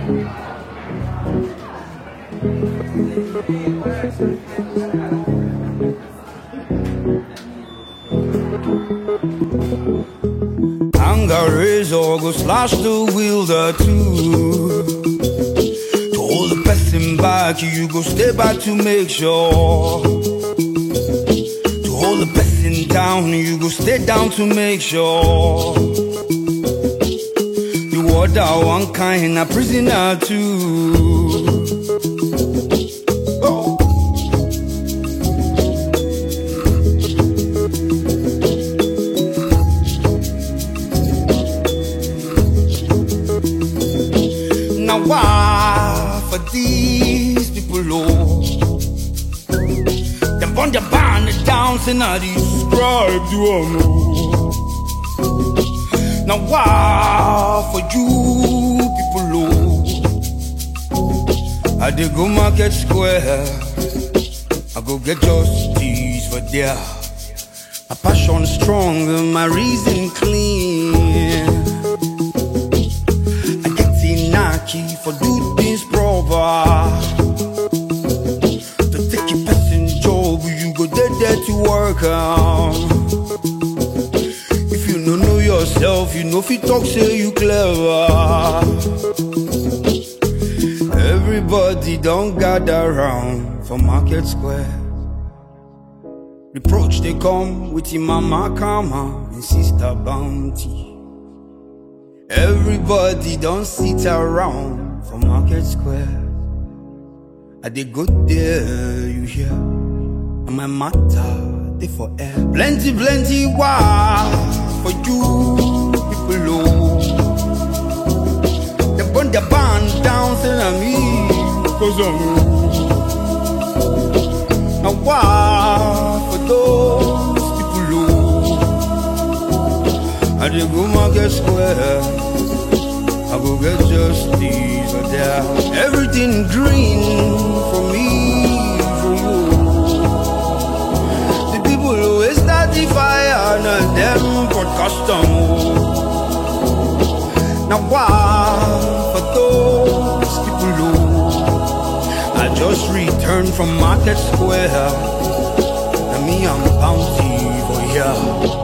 Anger razor go slash the wheel there too. To hold the person back, you go stay back to make sure. To hold the person down, you go stay down to make sure. You order one kind, a prisoner too. Why for these people, oh, them burn their band down, say now describe the one. Now why for you people, oh, I dey go market square, I go get justice for there. My passion strong and my reason clean. For do things proper. To take your person job, you go there to work on. If you don't know yourself, you know if you talk, say you clever. Everybody don't gather around for market square. Reproach they come with your mama karma and sister bounty. Everybody don't sit around for market square. I dey go there, you hear? And my matter, they for air. Plenty, plenty, why for you people low? They burn their band down, say na me, cause I'm you. Now why for those people low? I dey go market square, I go get justice for there. Everything green for me, for you. The people who start the fire, and them for custom. Now why for those people who I just returned from market square, and me I'm bounty for here.